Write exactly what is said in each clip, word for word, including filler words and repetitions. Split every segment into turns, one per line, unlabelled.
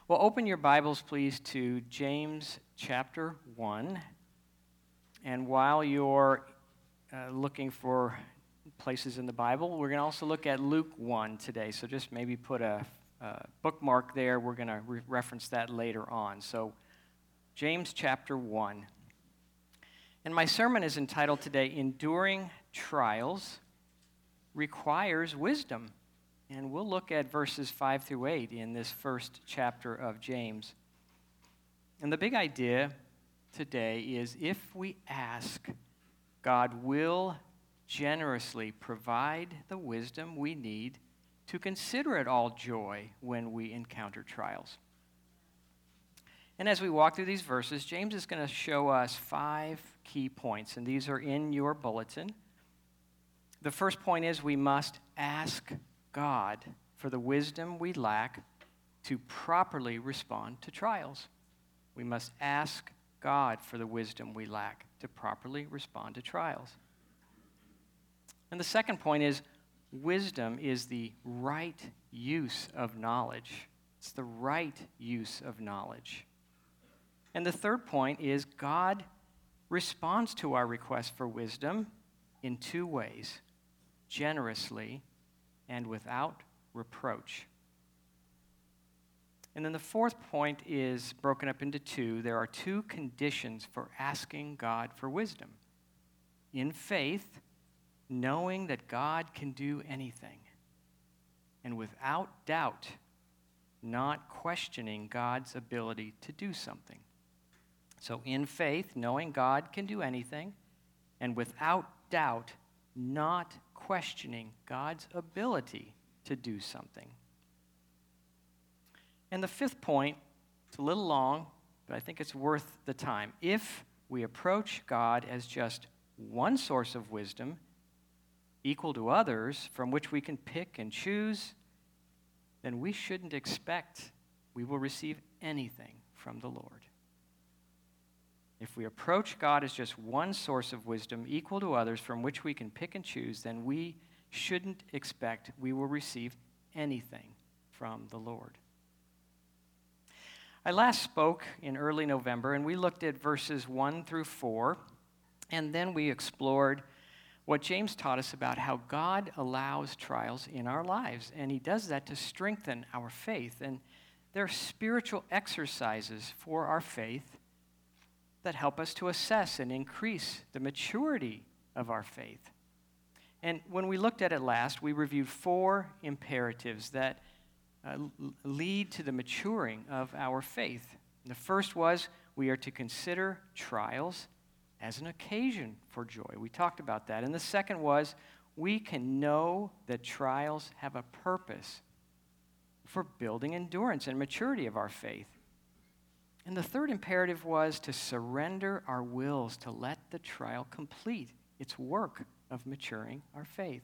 Well, open your Bibles, please, to James chapter one. And while you're uh, looking for places in the Bible, we're going to also look at Luke one today. So just maybe put a, a bookmark there. We're going to re- reference that later on. So James chapter one. And my sermon is entitled today, Enduring Trials Requires Wisdom. And we'll look at verses five through eight in this first chapter of James. And the big idea today is if we ask, God will generously provide the wisdom we need to consider it all joy when we encounter trials. And as we walk through these verses, James is going to show us five key points, and these are in your bulletin. The first point is we must ask God for the wisdom we lack to properly respond to trials. We must ask God for the wisdom we lack to properly respond to trials. And the second point is wisdom is the right use of knowledge. It's the right use of knowledge. And the third point is God responds to our request for wisdom in two ways, generously and without reproach. And then the fourth point is broken up into two. There are two conditions for asking God for wisdom. In faith, knowing that God can do anything. And without doubt, not questioning God's ability to do something. So in faith, knowing God can do anything, and without doubt, not questioning God's ability to do something. And the fifth point, it's a little long, but I think it's worth the time. If we approach God as just one source of wisdom, equal to others, from which we can pick and choose, then we shouldn't expect we will receive anything from the Lord. If we approach God as just one source of wisdom equal to others from which we can pick and choose, then we shouldn't expect we will receive anything from the Lord. I last spoke in early November, and we looked at verses one through four, and then we explored what James taught us about how God allows trials in our lives, and he does that to strengthen our faith. And there are spiritual exercises for our faith that help us to assess and increase the maturity of our faith. And when we looked at it last, we reviewed four imperatives that uh, lead to the maturing of our faith. And the first was we are to consider trials as an occasion for joy. We talked about that. And the second was we can know that trials have a purpose for building endurance and maturity of our faith. And the third imperative was to surrender our wills to let the trial complete its work of maturing our faith.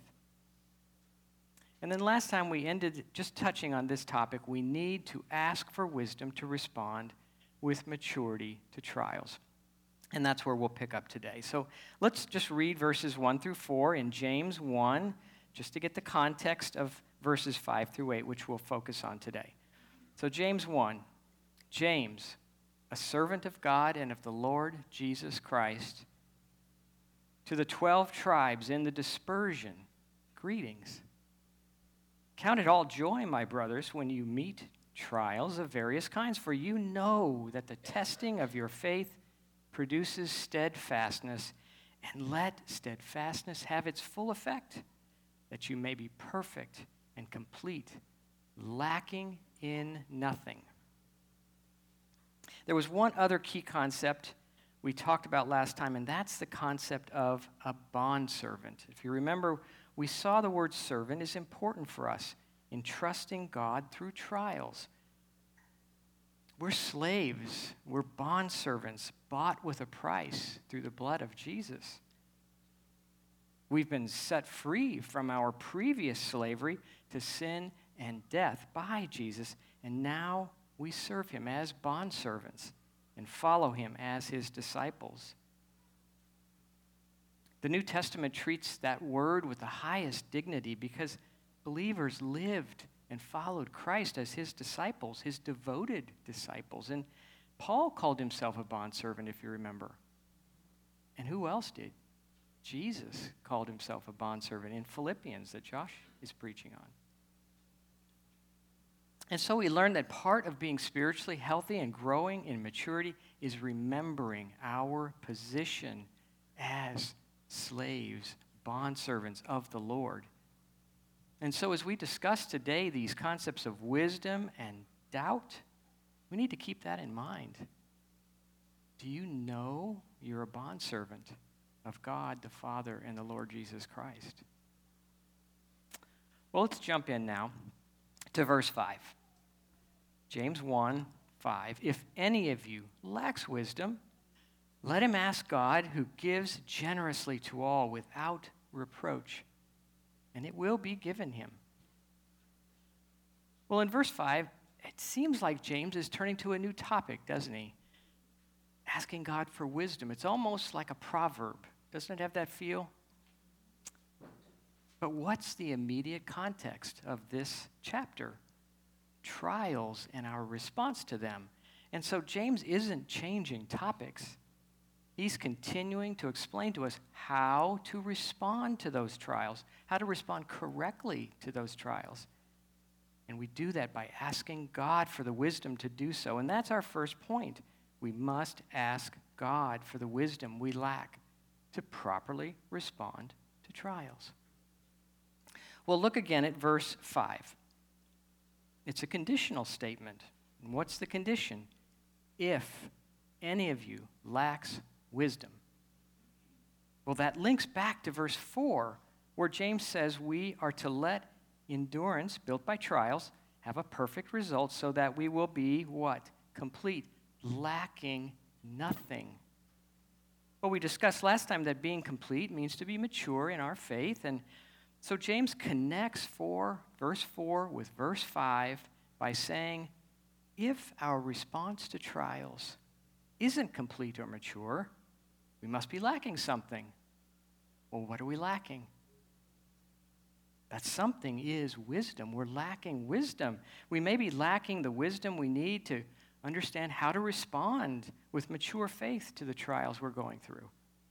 And then last time we ended just touching on this topic, we need to ask for wisdom to respond with maturity to trials. And that's where we'll pick up today. So let's just read verses one through four in James one, just to get the context of verses five through eight, which we'll focus on today. So James one, James, a servant of God and of the Lord Jesus Christ, to the twelve tribes in the dispersion, greetings. Count it all joy, my brothers, when you meet trials of various kinds, for you know that the testing of your faith produces steadfastness, and let steadfastness have its full effect, that you may be perfect and complete, lacking in nothing. There was one other key concept we talked about last time, and that's the concept of a bondservant. If you remember, we saw the word servant is important for us in trusting God through trials. We're slaves. We're bondservants, bought with a price through the blood of Jesus. We've been set free from our previous slavery to sin and death by Jesus, and now we serve him as bondservants and follow him as his disciples. The New Testament treats that word with the highest dignity because believers lived and followed Christ as his disciples, his devoted disciples. And Paul called himself a bondservant, if you remember. And who else did? Jesus called himself a bondservant in Philippians that Josh is preaching on. And so we learned that part of being spiritually healthy and growing in maturity is remembering our position as slaves, bondservants of the Lord. And so as we discuss today these concepts of wisdom and doubt, we need to keep that in mind. Do you know you're a bondservant of God the Father and the Lord Jesus Christ? Well, let's jump in now to verse five. James one, five. If any of you lacks wisdom, let him ask God, who gives generously to all without reproach, and it will be given him. Well, in verse five, it seems like James is turning to a new topic, doesn't he? Asking God for wisdom. It's almost like a proverb. Doesn't it have that feel? But what's the immediate context of this chapter? Trials and our response to them. And so James isn't changing topics. He's continuing to explain to us how to respond to those trials, how to respond correctly to those trials. And we do that by asking God for the wisdom to do so. And that's our first point. We must ask God for the wisdom we lack to properly respond to trials. Well, look again at verse five. It's a conditional statement. And what's the condition? If any of you lacks wisdom. Well, that links back to verse four, where James says we are to let endurance built by trials have a perfect result so that we will be what? Complete, lacking nothing. Well, we discussed last time that being complete means to be mature in our faith, and so James connects four, verse four with verse five by saying, if our response to trials isn't complete or mature, we must be lacking something. Well, what are we lacking? That something is wisdom. We're lacking wisdom. We may be lacking the wisdom we need to understand how to respond with mature faith to the trials we're going through.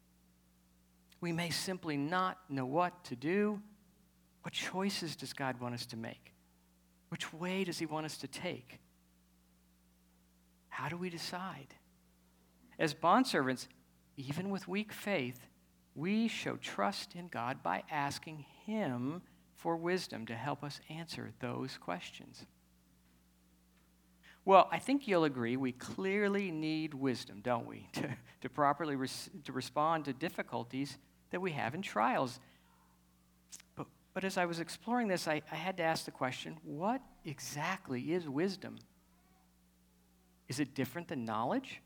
We may simply not know what to do. What choices does God want us to make? Which way does he want us to take? How do we decide? As bondservants, even with weak faith, we show trust in God by asking him for wisdom to help us answer those questions. Well, I think you'll agree we clearly need wisdom, don't we, to, to properly res- to respond to difficulties that we have in trials. But, but as I was exploring this, I, I had to ask the question, what exactly is wisdom? Is it different than knowledge?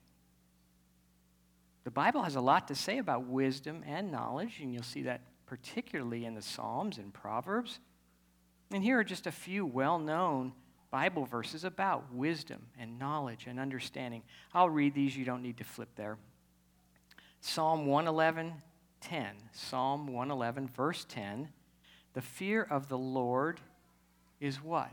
The Bible has a lot to say about wisdom and knowledge, and you'll see that particularly in the Psalms and Proverbs. And here are just a few well-known Bible verses about wisdom and knowledge and understanding. I'll read these. You don't need to flip there. Psalm one eleven, ten. Psalm one eleven, verse ten. The fear of the Lord is what?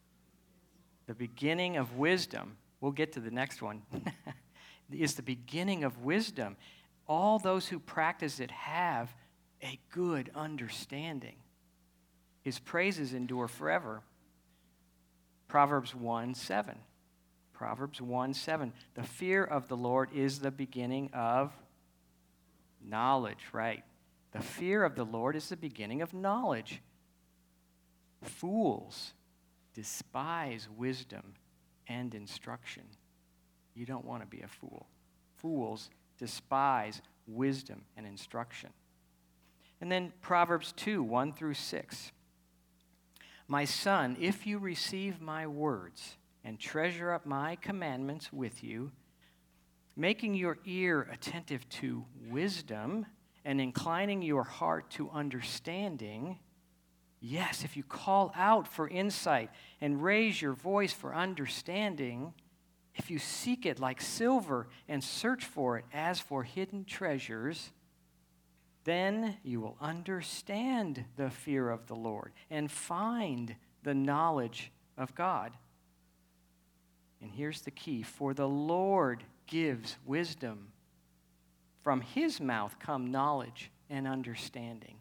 The beginning of wisdom. We'll get to the next one. Is the beginning of wisdom. All those who practice it have a good understanding. His praises endure forever. Proverbs one seven. Proverbs one seven. The fear of the Lord is the beginning of knowledge, right? The fear of the Lord is the beginning of knowledge. Fools despise wisdom and instruction. You don't want to be a fool. Fools despise wisdom and instruction. And then Proverbs two, one through six. My son, if you receive my words and treasure up my commandments with you, making your ear attentive to wisdom and inclining your heart to understanding, yes, if you call out for insight and raise your voice for understanding, if you seek it like silver and search for it as for hidden treasures, then you will understand the fear of the Lord and find the knowledge of God. And here's the key: for the Lord gives wisdom. From his mouth come knowledge and understanding.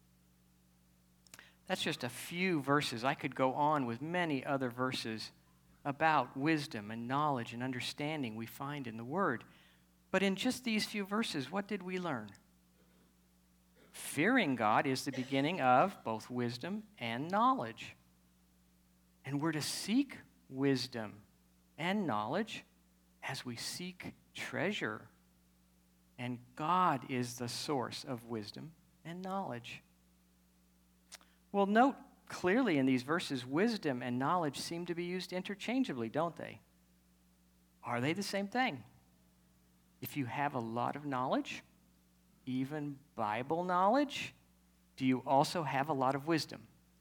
That's just a few verses. I could go on with many other verses about wisdom and knowledge and understanding we find in the Word. But in just these few verses, what did we learn? Fearing God is the beginning of both wisdom and knowledge. And we're to seek wisdom and knowledge as we seek treasure. And God is the source of wisdom and knowledge. Well, note clearly in these verses, wisdom and knowledge seem to be used interchangeably, don't they? Are they the same thing? If you have a lot of knowledge, even Bible knowledge, do you also have a lot of wisdom?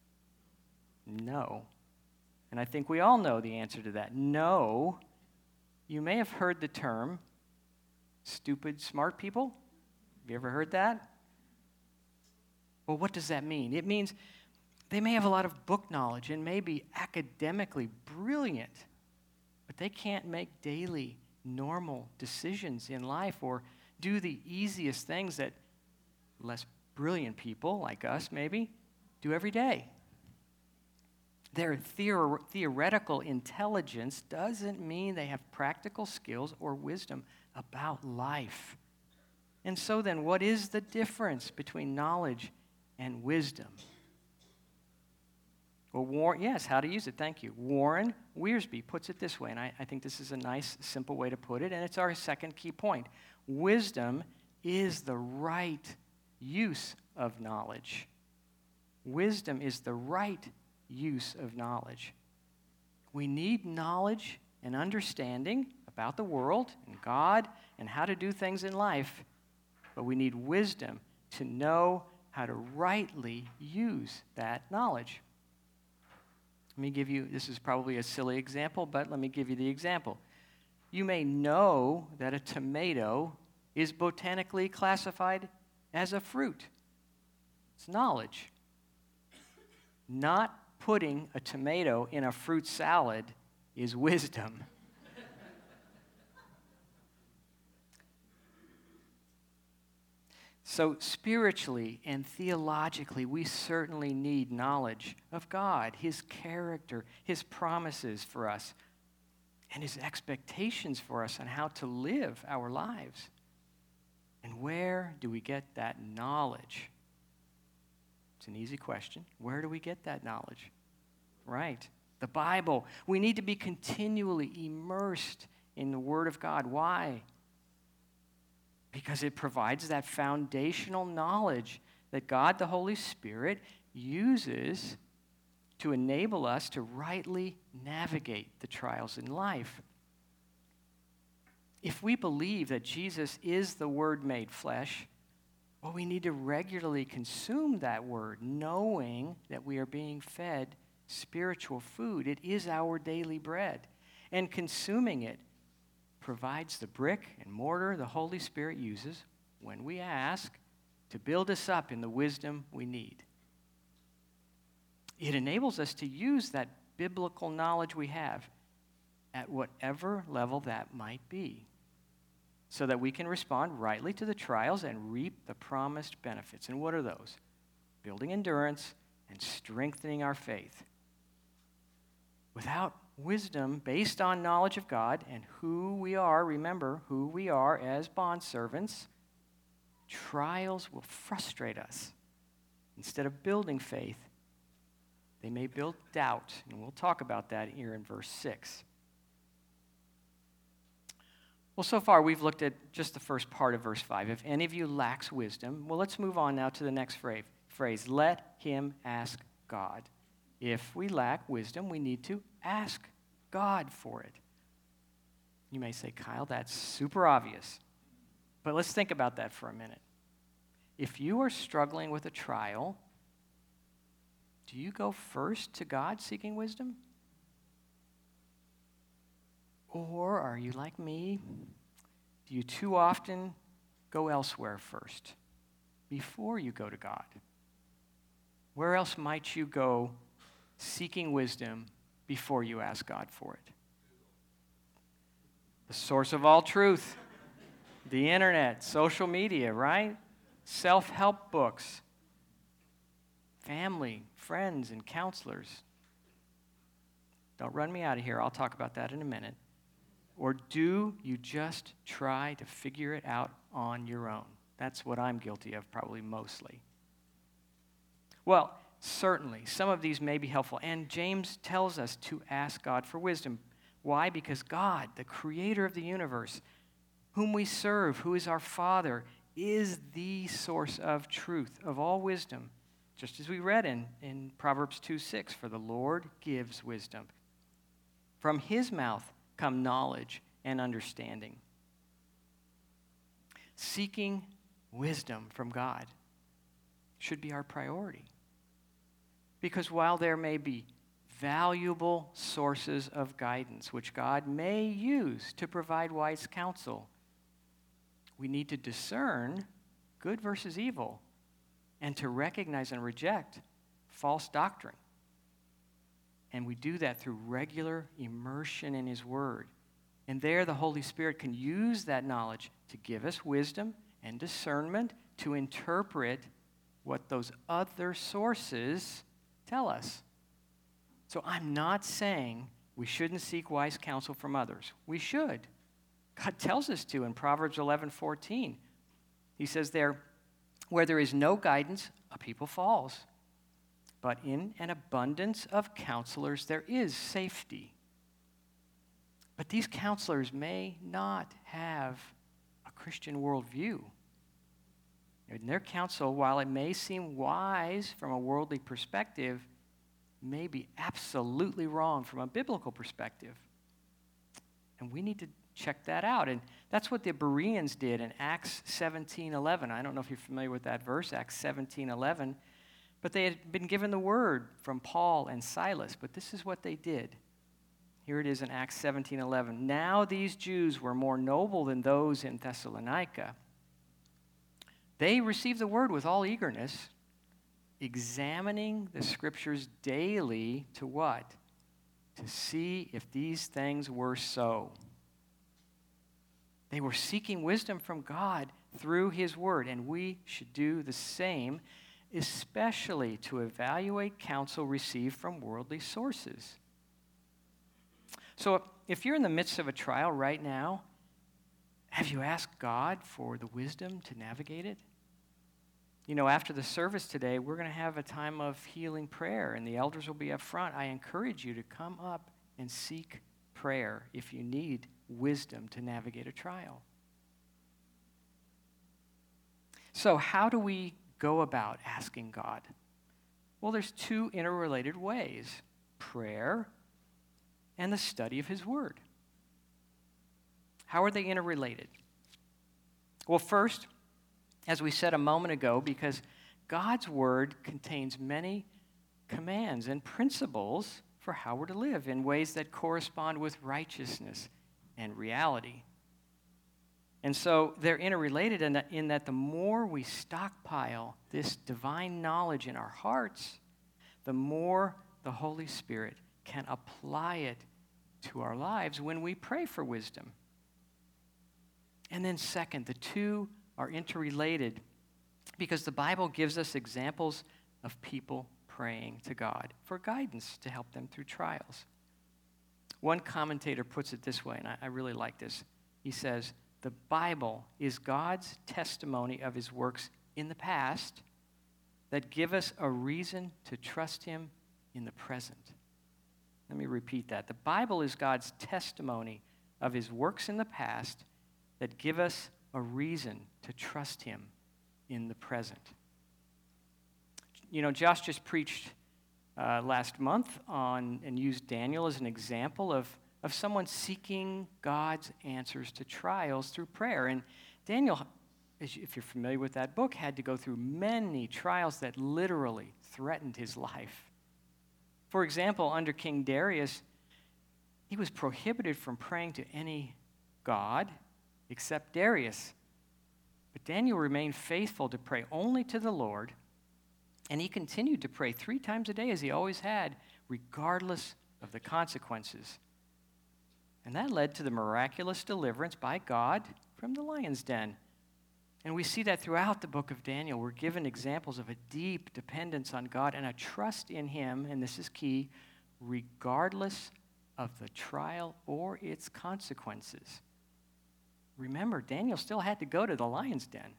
No. And I think we all know the answer to that. No. You may have heard the term stupid, smart people. Have you ever heard that? Well, what does that mean? It means they may have a lot of book knowledge and may be academically brilliant, but they can't make daily, normal decisions in life or do the easiest things that less brilliant people, like us maybe, do every day. Their theor- theoretical intelligence doesn't mean they have practical skills or wisdom about life. And so then, what is the difference between knowledge and wisdom? Well, War- yes, how to use it, thank you. Warren Wiersbe puts it this way, and I, I think this is a nice, simple way to put it, and it's our second key point. Wisdom is the right use of knowledge. Wisdom is the right use of knowledge. We need knowledge and understanding about the world and God and how to do things in life, but we need wisdom to know how to rightly use that knowledge. Let me give you, this is probably a silly example, but let me give you the example. You may know that a tomato is botanically classified as a fruit. It's knowledge. Not putting a tomato in a fruit salad is wisdom. So spiritually and theologically, we certainly need knowledge of God, his character, his promises for us, and his expectations for us on how to live our lives. And where do we get that knowledge? It's an easy question. Where do we get that knowledge? Right. The Bible. We need to be continually immersed in the Word of God. Why? Because it provides that foundational knowledge that God, the Holy Spirit, uses to enable us to rightly navigate the trials in life. If we believe that Jesus is the Word made flesh, well, we need to regularly consume that Word, knowing that we are being fed spiritual food. It is our daily bread. And consuming it provides the brick and mortar the Holy Spirit uses when we ask to build us up in the wisdom we need. It enables us to use that biblical knowledge we have at whatever level that might be, so that we can respond rightly to the trials and reap the promised benefits. And what are those? Building endurance and strengthening our faith. Without wisdom based on knowledge of God and who we are, remember who we are as bondservants, trials will frustrate us. Instead of building faith, they may build doubt, and we'll talk about that here in verse six. Well, so far we've looked at just the first part of verse five. If any of you lacks wisdom, well, let's move on now to the next phrase. Phrase, let him ask God. If we lack wisdom, we need to ask God for it. You may say, Kyle, that's super obvious. But let's think about that for a minute. If you are struggling with a trial, do you go first to God seeking wisdom? Or are you like me? Do you too often go elsewhere first before you go to God? Where else might you go seeking wisdom before you ask God for it. The source of all truth, the internet, social media, right? Self-help books, family, friends, and counselors. Don't run me out of here. I'll talk about that in a minute. Or do you just try to figure it out on your own? That's what I'm guilty of, probably mostly. Well, certainly, some of these may be helpful. And James tells us to ask God for wisdom. Why? Because God, the creator of the universe, whom we serve, who is our Father, is the source of truth, of all wisdom. Just as we read in, in Proverbs two six, for the Lord gives wisdom. From his mouth come knowledge and understanding. Seeking wisdom from God should be our priority. Because while there may be valuable sources of guidance which God may use to provide wise counsel, we need to discern good versus evil and to recognize and reject false doctrine. And we do that through regular immersion in his word. And there the Holy Spirit can use that knowledge to give us wisdom and discernment to interpret what those other sources tell us. So I'm not saying we shouldn't seek wise counsel from others. We should. God tells us to in Proverbs eleven fourteen. He says there, where there is no guidance, a people falls. But in an abundance of counselors, there is safety. But these counselors may not have a Christian worldview. In their counsel, while it may seem wise from a worldly perspective, may be absolutely wrong from a biblical perspective. And we need to check that out. And that's what the Bereans did in Acts seventeen eleven. I don't know if you're familiar with that verse, Acts seventeen eleven. But they had been given the word from Paul and Silas. But this is what they did. Here it is in Acts seventeen eleven. Now these Jews were more noble than those in Thessalonica. They received the word with all eagerness, examining the scriptures daily to what? To see if these things were so. They were seeking wisdom from God through his word, and we should do the same, especially to evaluate counsel received from worldly sources. So if you're in the midst of a trial right now, have you asked God for the wisdom to navigate it? You know, after the service today, we're going to have a time of healing prayer, and the elders will be up front. I encourage you to come up and seek prayer if you need wisdom to navigate a trial. So how do we go about asking God? Well, there's two interrelated ways: prayer and the study of his word. How are they interrelated? Well, first, as we said a moment ago, because God's word contains many commands and principles for how we're to live in ways that correspond with righteousness and reality. And so they're interrelated in that, in that the more we stockpile this divine knowledge in our hearts, the more the Holy Spirit can apply it to our lives when we pray for wisdom. And then second, the two are interrelated because the Bible gives us examples of people praying to God for guidance to help them through trials. One commentator puts it this way, and I, I really like this. He says, the Bible is God's testimony of his works in the past that give us a reason to trust him in the present. Let me repeat that. The Bible is God's testimony of his works in the past that give us a reason to trust him in the present. You know, Josh just preached uh, last month on and used Daniel as an example of of someone seeking God's answers to trials through prayer. And Daniel, if you're familiar with that book, had to go through many trials that literally threatened his life. For example, under King Darius, he was prohibited from praying to any god except Darius. But Daniel remained faithful to pray only to the Lord, and he continued to pray three times a day as he always had, regardless of the consequences. And that led to the miraculous deliverance by God from the lion's den. And we see that throughout the book of Daniel. We're given examples of a deep dependence on God and a trust in him, and this is key, regardless of the trial or its consequences. Remember, Daniel still had to go to the lion's den.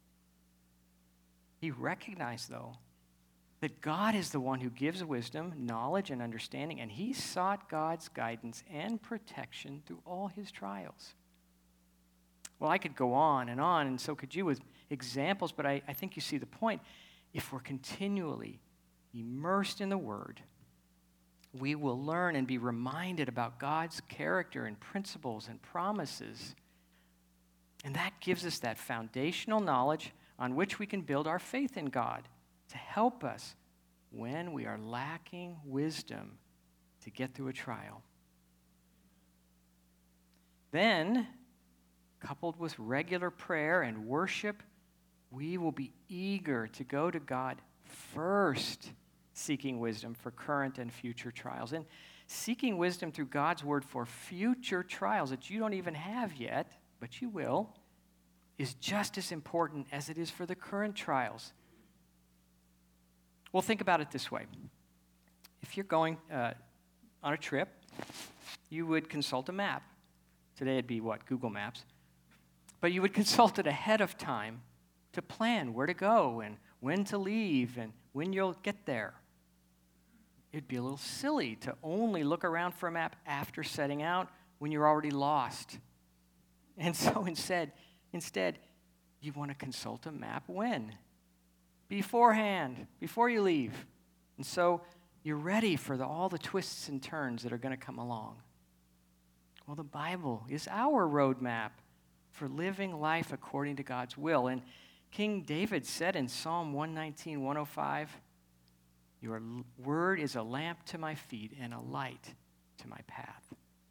He recognized, though, that God is the one who gives wisdom, knowledge, and understanding, and he sought God's guidance and protection through all his trials. Well, I could go on and on, and so could you with examples, but I, I think you see the point. If we're continually immersed in the Word, we will learn and be reminded about God's character and principles and promises. And that gives us that foundational knowledge on which we can build our faith in God to help us when we are lacking wisdom to get through a trial. Then, coupled with regular prayer and worship, we will be eager to go to God first, seeking wisdom for current and future trials. And seeking wisdom through God's word for future trials that you don't even have yet, but you will, is just as important as it is for the current trials. Well, think about it this way. If you're going uh, on a trip, you would consult a map. Today it'd be what? Google Maps. But you would consult it ahead of time to plan where to go and when to leave and when you'll get there. It'd be a little silly to only look around for a map after setting out when you're already lost. And so instead, instead, you want to consult a map when? Beforehand, before you leave. And so you're ready for the, all the twists and turns that are going to come along. Well, the Bible is our roadmap for living life according to God's will. And King David said in Psalm one nineteen, one oh five, "Your word is a lamp to my feet and a light to my path."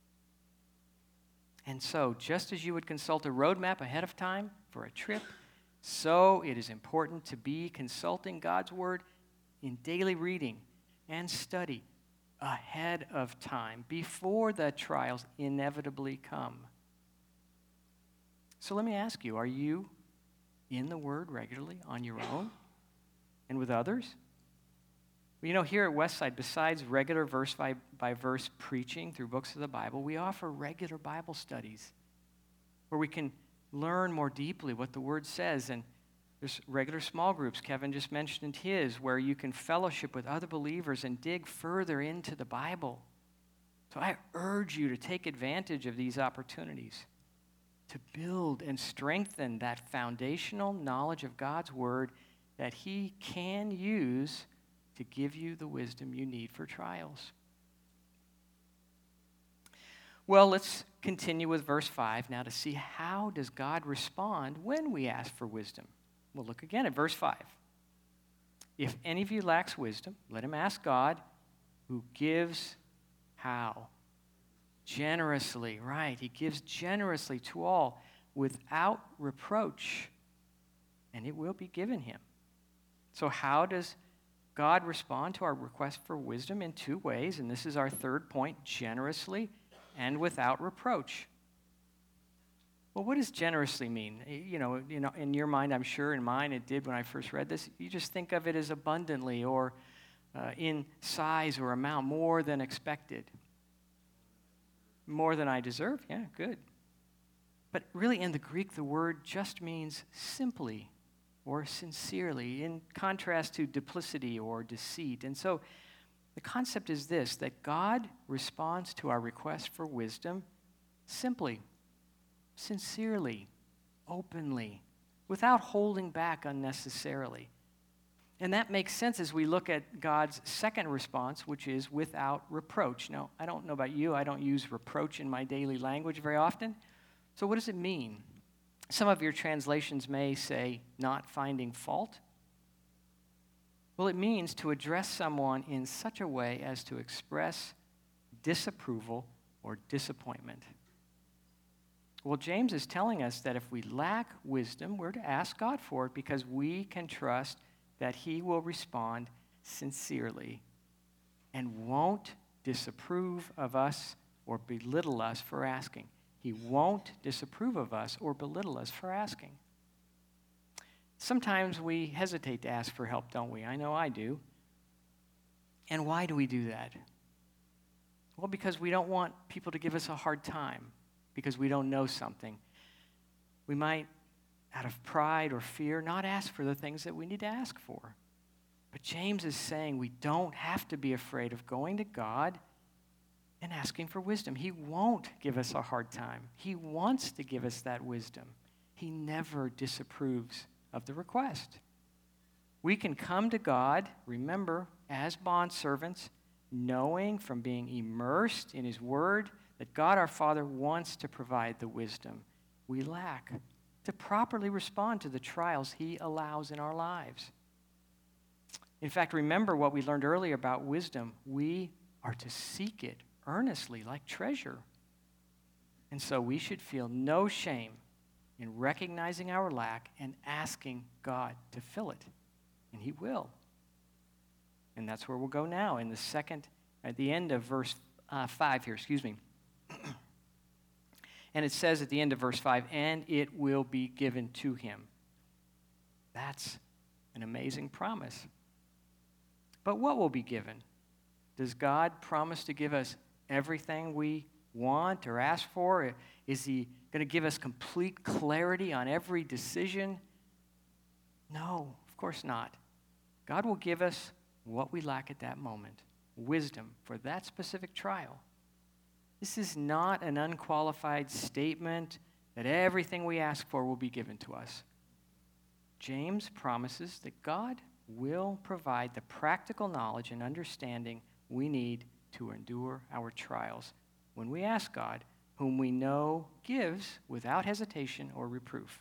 And so, just as you would consult a roadmap ahead of time for a trip, so it is important to be consulting God's word in daily reading and study ahead of time, before the trials inevitably come. So let me ask you, are you in the Word regularly on your own and with others? Well, you know, here at Westside, besides regular verse by, by verse preaching through books of the Bible, we offer regular Bible studies where we can learn more deeply what the Word says. And there's regular small groups. Kevin just mentioned his, where you can fellowship with other believers and dig further into the Bible. So I urge you to take advantage of these opportunities to build and strengthen that foundational knowledge of God's Word that He can use to give you the wisdom you need for trials. Well, let's continue with verse five now to see how does God respond when we ask for wisdom. We'll look again at verse five. If any of you lacks wisdom, let him ask God, who gives how? Generously, right? He gives generously to all without reproach, and it will be given him. So how does God respond to our request for wisdom? In two ways, and this is our third point: generously and without reproach. Well, what does generously mean? You know, you know, in your mind, I'm sure, in mine it did when I first read this, you just think of it as abundantly or uh, in size or amount, more than expected. More than I deserve, yeah, good. But really in the Greek, the word just means simply or sincerely, in contrast to duplicity or deceit. And so the concept is this, that God responds to our request for wisdom simply, sincerely, openly, without holding back unnecessarily. And that makes sense as we look at God's second response, which is without reproach. Now, I don't know about you, I don't use reproach in my daily language very often. So what does it mean? Some of your translations may say not finding fault. Well, it means to address someone in such a way as to express disapproval or disappointment. Well, James is telling us that if we lack wisdom, we're to ask God for it because we can trust that He will respond sincerely. and won't disapprove of us or belittle us for asking. He won't disapprove of us or belittle us for asking. Sometimes we hesitate to ask for help, don't we? I know I do. And why do we do that? Well, because we don't want people to give us a hard time, because we don't know something. We might, out of pride or fear, not ask for the things that we need to ask for. But James is saying we don't have to be afraid of going to God and asking for wisdom. He won't give us a hard time. He wants to give us that wisdom. He never disapproves of the request. We can come to God, remember, as bondservants, knowing from being immersed in His Word that God our Father wants to provide the wisdom we lack to properly respond to the trials He allows in our lives. In fact, remember what we learned earlier about wisdom. We are to seek it earnestly like treasure. And so we should feel no shame in recognizing our lack and asking God to fill it. And He will. And that's where we'll go now in the second, at the end of verse uh, five here, excuse me. And it says at the end of verse five, and it will be given to him. That's an amazing promise. But what will be given? Does God promise to give us everything we want or ask for? Is He going to give us complete clarity on every decision? No, of course not. God will give us what we lack at that moment, wisdom for that specific trial. This is not an unqualified statement that everything we ask for will be given to us. James promises that God will provide the practical knowledge and understanding we need to endure our trials when we ask God, whom we know gives without hesitation or reproof.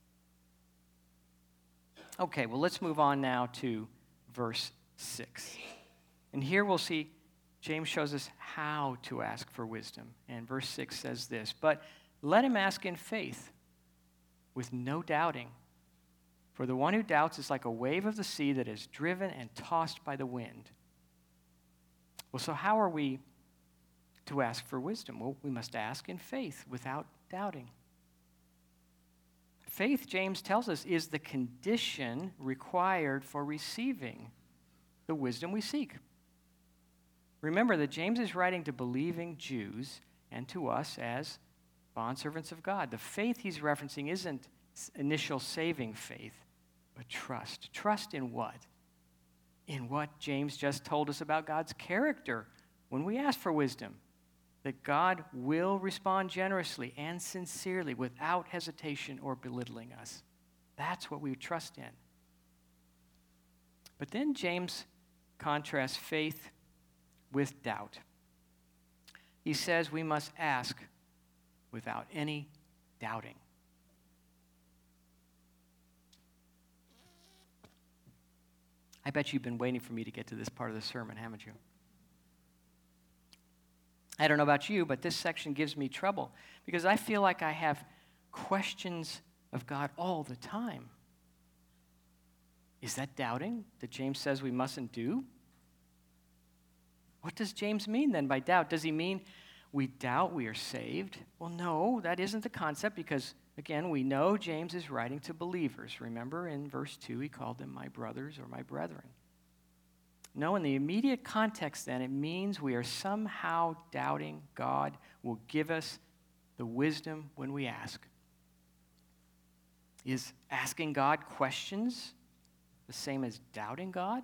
Okay, well, let's move on now to verse six. And here we'll see James shows us how to ask for wisdom. And verse six says this, but let him ask in faith with no doubting. For the one who doubts is like a wave of the sea that is driven and tossed by the wind. Well, so how are we to ask for wisdom? Well, we must ask in faith without doubting. Faith, James tells us, is the condition required for receiving the wisdom we seek. Remember that James is writing to believing Jews and to us as bondservants of God. The faith he's referencing isn't initial saving faith, but trust. Trust in what? In what James just told us about God's character when we ask for wisdom. That God will respond generously and sincerely without hesitation or belittling us. That's what we trust in. But then James contrasts faith with doubt. He says we must ask without any doubting. I bet you've been waiting for me to get to this part of the sermon, haven't you? I don't know about you, but this section gives me trouble because I feel like I have questions of God all the time. Is that doubting that James says we mustn't do? What does James mean then by doubt? Does he mean we doubt we are saved? Well, no, that isn't the concept because, again, we know James is writing to believers. Remember in verse two, he called them my brothers or my brethren. No, in the immediate context then, it means we are somehow doubting God will give us the wisdom when we ask. Is asking God questions the same as doubting God?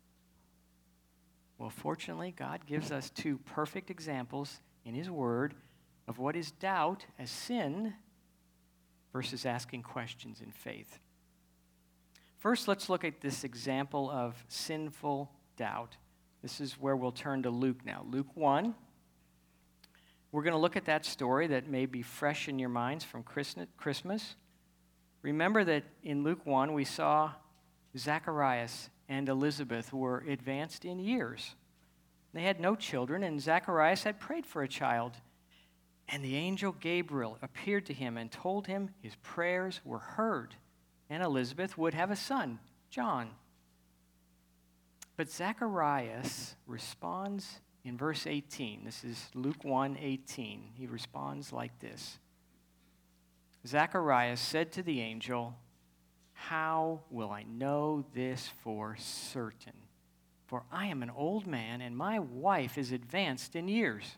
Well, fortunately, God gives us two perfect examples in His Word of what is doubt as sin versus asking questions in faith. First, let's look at this example of sinful doubt. This is where we'll turn to Luke now. Luke one. We're going to look at that story that may be fresh in your minds from Christmas. Remember that in Luke one, we saw Zacharias and Elizabeth were advanced in years. They had no children, and Zacharias had prayed for a child. And the angel Gabriel appeared to him and told him his prayers were heard, and Elizabeth would have a son, John. But Zacharias responds in verse eighteen. This is Luke one eighteen. He responds like this. Zacharias said to the angel, "How will I know this for certain? For I am an old man, and my wife is advanced in years."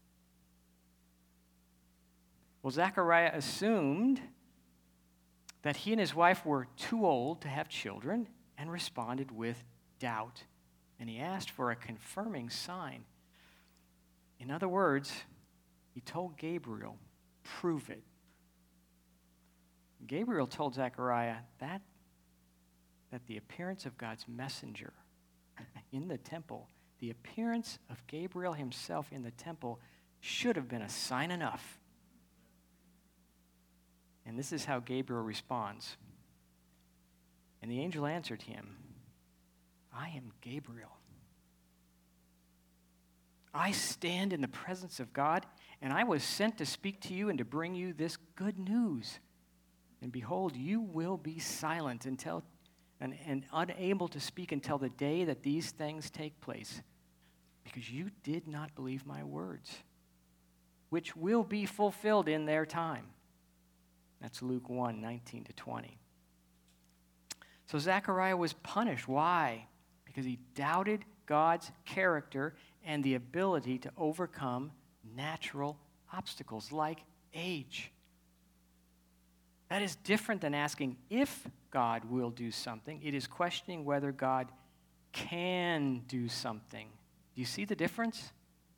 Well, Zechariah assumed that he and his wife were too old to have children and responded with doubt. And he asked for a confirming sign. In other words, he told Gabriel, "Prove it." Gabriel told Zechariah that, that the appearance of God's messenger in the temple, the appearance of Gabriel himself in the temple should have been a sign enough. And this is how Gabriel responds. And the angel answered him, "I am Gabriel. I stand in the presence of God, and I was sent to speak to you and to bring you this good news. And behold, you will be silent until and, and unable to speak until the day that these things take place, because you did not believe my words, which will be fulfilled in their time." That's Luke one nineteen to twenty. So Zechariah was punished. Why? Because he doubted God's character and the ability to overcome natural obstacles like age. That is different than asking if God will do something. It is questioning whether God can do something. Do you see the difference?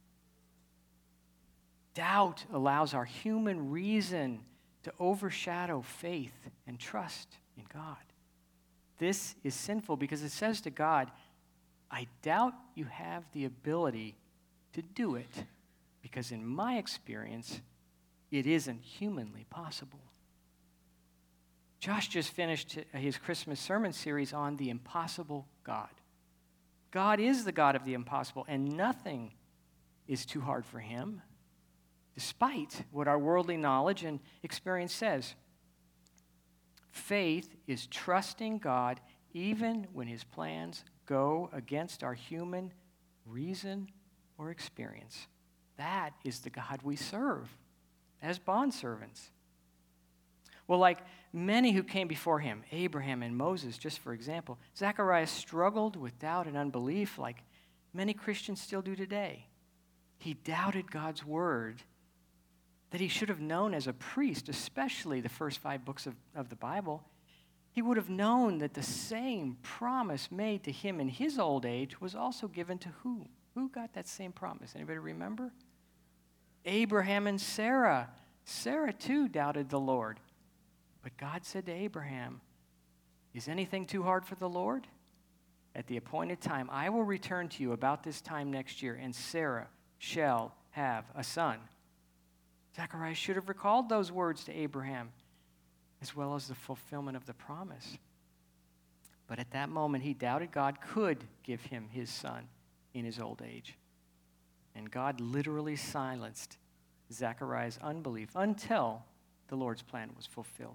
Doubt allows our human reason to overshadow faith and trust in God. This is sinful because it says to God, "I doubt you have the ability to do it, because in my experience, it isn't humanly possible." Josh just finished his Christmas sermon series on the impossible God. God is the God of the impossible, and nothing is too hard for him, despite what our worldly knowledge and experience says. Faith is trusting God even when his plans go against our human reason or experience. That is the God we serve as bondservants. Well, like many who came before him, Abraham and Moses, just for example, Zacharias struggled with doubt and unbelief like many Christians still do today. He doubted God's word that he should have known as a priest, especially the first five books of, of the Bible. He would have known that the same promise made to him in his old age was also given to who? Who got that same promise? Anybody remember? Abraham and Sarah. Sarah too doubted the Lord. But God said to Abraham, "Is anything too hard for the Lord? At the appointed time, I will return to you about this time next year, and Sarah shall have a son." Zacharias should have recalled those words to Abraham, as well as the fulfillment of the promise. But at that moment, he doubted God could give him his son in his old age. And God literally silenced Zacharias' unbelief until the Lord's plan was fulfilled.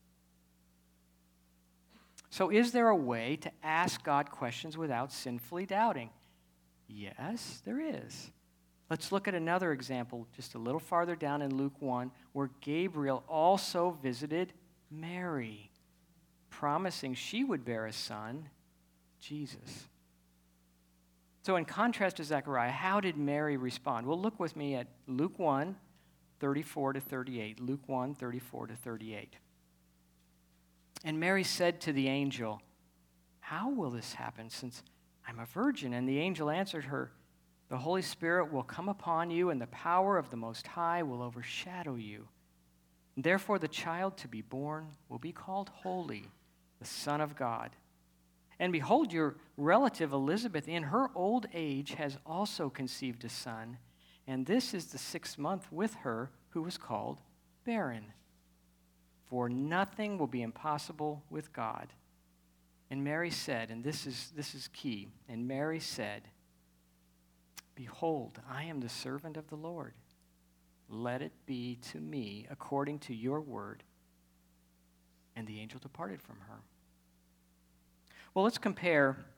So is there a way to ask God questions without sinfully doubting? Yes, there is. Let's look at another example just a little farther down in Luke one, where Gabriel also visited Mary, promising she would bear a son, Jesus. So in contrast to Zechariah, how did Mary respond? Well, look with me at Luke one, thirty-four to thirty-eight. Luke one, thirty-four to thirty-eight. "And Mary said to the angel, 'How will this happen, since I'm a virgin?' And the angel answered her, 'The Holy Spirit will come upon you, and the power of the Most High will overshadow you. And therefore the child to be born will be called Holy, the Son of God. And behold, your relative Elizabeth, in her old age, has also conceived a son, and this is the sixth month with her who was called barren. For nothing will be impossible with God.' And Mary said," and this is, this is key, "and Mary said, 'Behold, I am the servant of the Lord. Let it be to me according to your word.' And the angel departed from her." Well, let's compare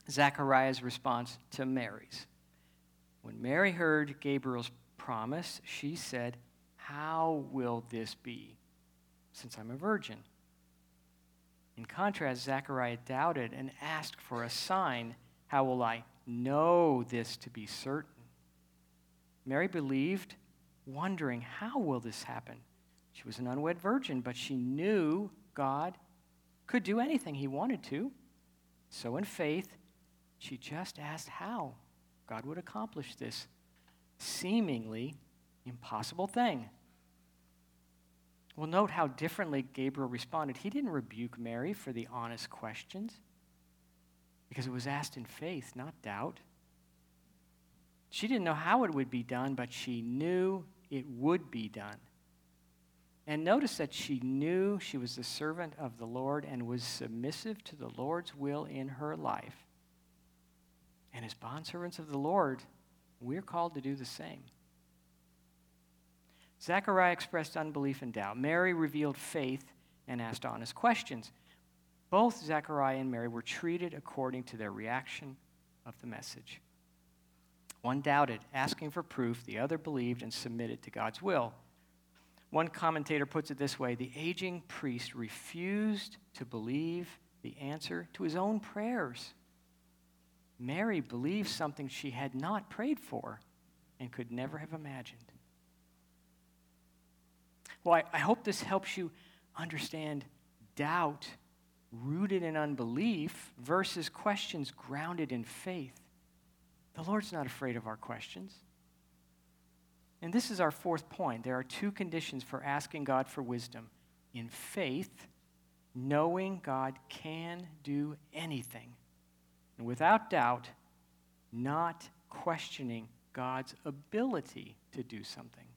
Zechariah's response to Mary's. When Mary heard Gabriel's promise, she said, "How will this be, since I'm a virgin?" In contrast, Zechariah doubted and asked for a sign. "How will I know this to be certain?" Mary believed, wondering, how will this happen? She was an unwed virgin, but she knew God could do anything he wanted to. So in faith, she just asked how God would accomplish this seemingly impossible thing. Well, note how differently Gabriel responded. He didn't rebuke Mary for the honest questions because it was asked in faith, not doubt. She didn't know how it would be done, but she knew it would be done. And notice that she knew she was the servant of the Lord and was submissive to the Lord's will in her life. And as bondservants of the Lord, we're called to do the same. Zechariah expressed unbelief and doubt. Mary revealed faith and asked honest questions. Both Zechariah and Mary were treated according to their reaction of the message. One doubted, asking for proof. The other believed and submitted to God's will. One commentator puts it this way: the aging priest refused to believe the answer to his own prayers. Mary believed something she had not prayed for and could never have imagined. Well, I, I hope this helps you understand doubt rooted in unbelief versus questions grounded in faith. The Lord's not afraid of our questions. And this is our fourth point. There are two conditions for asking God for wisdom. In faith, knowing God can do anything. And without doubt, not questioning God's ability to do something.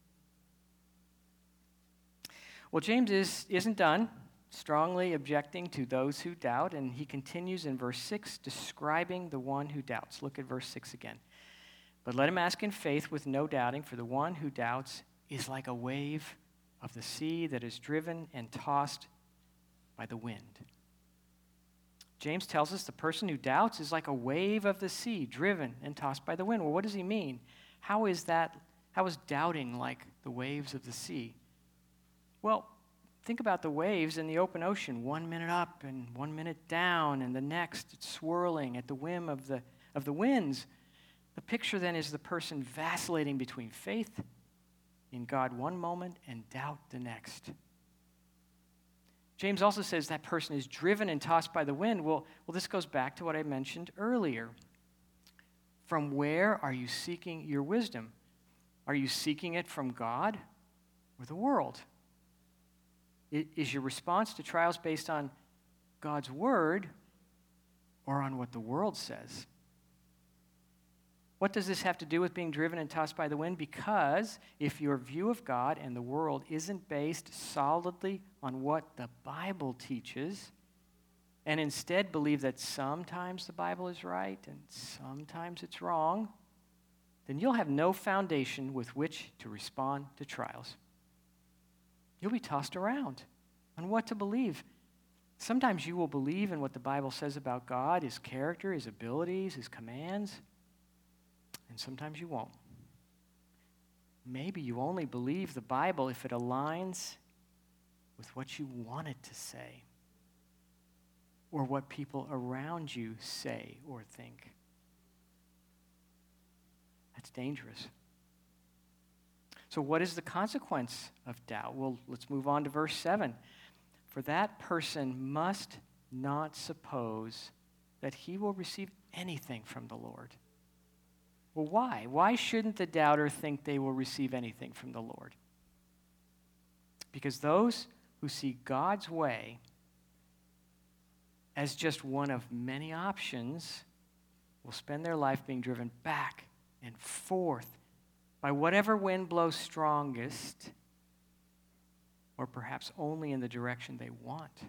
Well, James is, isn't done, strongly objecting to those who doubt, and he continues in verse six, describing the one who doubts. Look at verse six again. But let him ask in faith with no doubting, for the one who doubts is like a wave of the sea that is driven and tossed by the wind. James tells us the person who doubts is like a wave of the sea, driven and tossed by the wind. Well, what does he mean? How is that, how is doubting like the waves of the sea? Well, think about the waves in the open ocean, one minute up and one minute down, and the next it's swirling at the whim of the, of the winds. The picture then is the person vacillating between faith in God one moment and doubt the next. James also says that person is driven and tossed by the wind. Well, well, this goes back to what I mentioned earlier. From where are you seeking your wisdom? Are you seeking it from God or the world? Is your response to trials based on God's word or on what the world says? What does this have to do with being driven and tossed by the wind? Because if your view of God and the world isn't based solidly on what the Bible teaches, and instead believe that sometimes the Bible is right and sometimes it's wrong, then you'll have no foundation with which to respond to trials. You'll be tossed around on what to believe. Sometimes you will believe in what the Bible says about God, his character, his abilities, his commands, and sometimes you won't. Maybe you only believe the Bible if it aligns with what you want it to say or what people around you say or think. That's dangerous. So what is the consequence of doubt? Well, let's move on to verse seven. For that person must not suppose that he will receive anything from the Lord. Well, why? Why shouldn't the doubter think they will receive anything from the Lord? Because those who see God's way as just one of many options will spend their life being driven back and forth by whatever wind blows strongest, or perhaps only in the direction they want.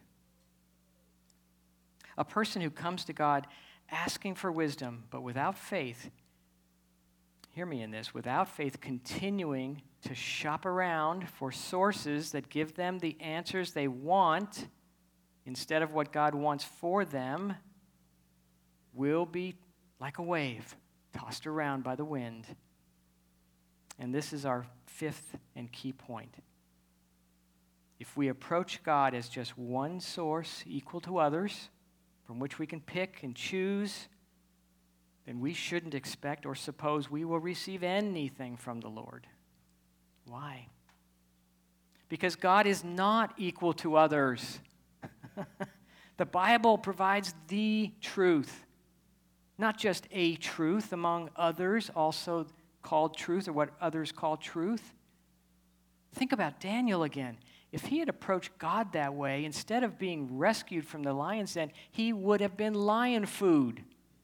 A person who comes to God asking for wisdom, but without faith, hear me in this, without faith continuing to shop around for sources that give them the answers they want instead of what God wants for them, will be like a wave, tossed around by the wind. And this is our fifth and key point. If we approach God as just one source equal to others, from which we can pick and choose, then we shouldn't expect or suppose we will receive anything from the Lord. Why? Because God is not equal to others. The Bible provides the truth, not just a truth among others, also called truth, or what others call truth. Think about Daniel again. If he had approached God that way, instead of being rescued from the lion's den, he would have been lion food.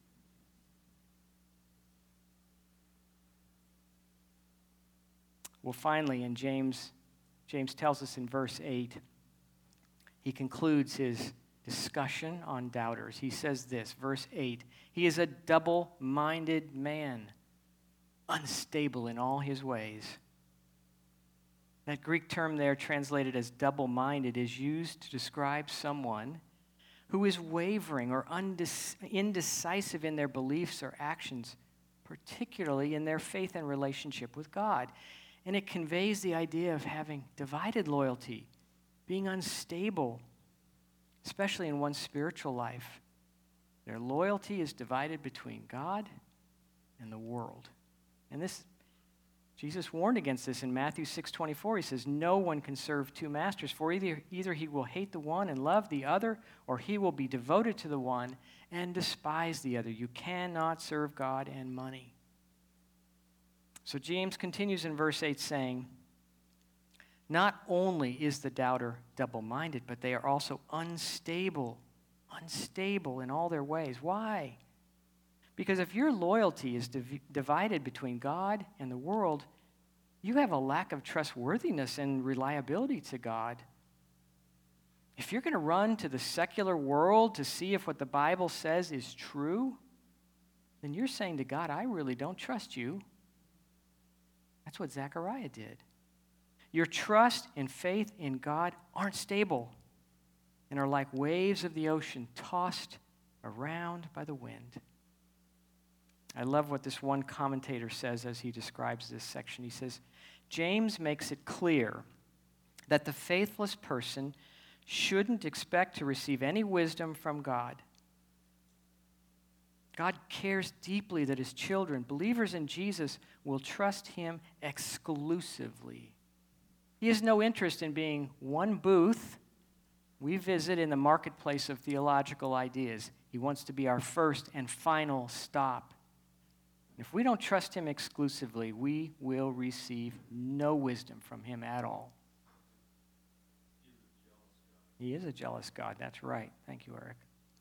Well, finally, in James, James tells us in verse eight, he concludes his discussion on doubters. He says this, verse eight, he is a double-minded man, unstable in all his ways. That Greek term there, translated as double-minded, is used to describe someone who is wavering or undec- indecisive in their beliefs or actions, particularly in their faith and relationship with God. And it conveys the idea of having divided loyalty, being unstable, especially in one's spiritual life. Their loyalty is divided between God and the world. And this, Jesus warned against this in Matthew six twenty-four. He says, no one can serve two masters, for either, either he will hate the one and love the other, or he will be devoted to the one and despise the other. You cannot serve God and money. So James continues in verse eight saying, not only is the doubter double-minded, but they are also unstable, unstable in all their ways. Why? Because if your loyalty is div- divided between God and the world, you have a lack of trustworthiness and reliability to God. If you're going to run to the secular world to see if what the Bible says is true, then you're saying to God, I really don't trust you. That's what Zechariah did. Your trust and faith in God aren't stable and are like waves of the ocean tossed around by the wind. I love what this one commentator says as he describes this section. He says, James makes it clear that the faithless person shouldn't expect to receive any wisdom from God. God cares deeply that his children, believers in Jesus, will trust him exclusively. He has no interest in being one booth we visit in the marketplace of theological ideas. He wants to be our first and final stop. If we don't trust him exclusively, we will receive no wisdom from him at all. He is a jealous God. That's right. Thank you, Eric.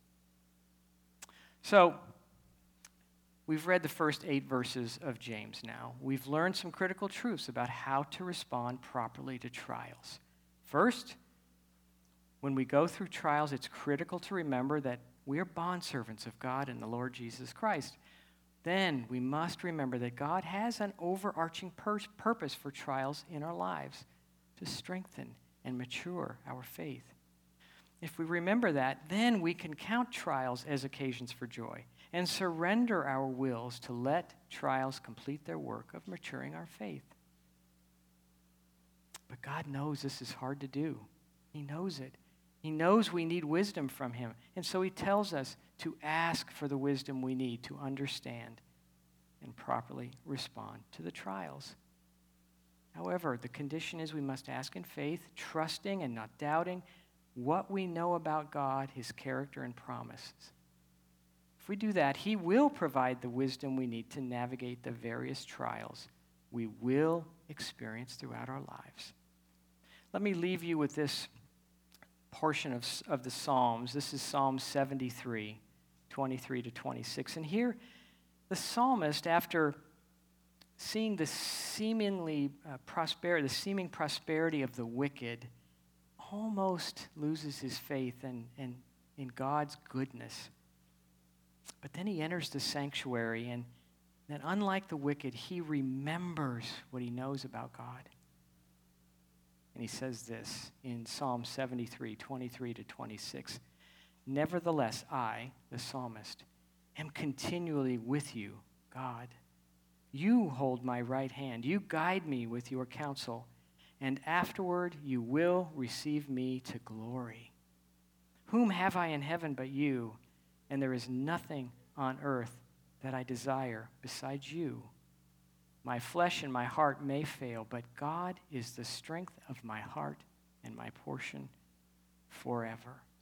So, we've read the first eight verses of James now. We've learned some critical truths about how to respond properly to trials. First, when we go through trials, it's critical to remember that we are bondservants of God and the Lord Jesus Christ. Then we must remember that God has an overarching pur- purpose for trials in our lives to strengthen and mature our faith. If we remember that, then we can count trials as occasions for joy and surrender our wills to let trials complete their work of maturing our faith. But God knows this is hard to do. He knows it. He knows we need wisdom from him. And so he tells us to ask for the wisdom we need to understand and properly respond to the trials. However, the condition is we must ask in faith, trusting and not doubting what we know about God, his character and promises. If we do that, he will provide the wisdom we need to navigate the various trials we will experience throughout our lives. Let me leave you with this portion of, of the Psalms. This is Psalm seventy-three, twenty-three to twenty-six. And here, the psalmist, after seeing the seemingly uh, prosperity, the seeming prosperity of the wicked, almost loses his faith in, in, in God's goodness. But then he enters the sanctuary, and then unlike the wicked, he remembers what he knows about God. And he says this in Psalm seventy-three, twenty-three to twenty-six. Nevertheless, I, the psalmist, am continually with you, God. You hold my right hand. You guide me with your counsel, and afterward you will receive me to glory. Whom have I in heaven but you? And there is nothing on earth that I desire besides you. My flesh and my heart may fail, but God is the strength of my heart and my portion forever.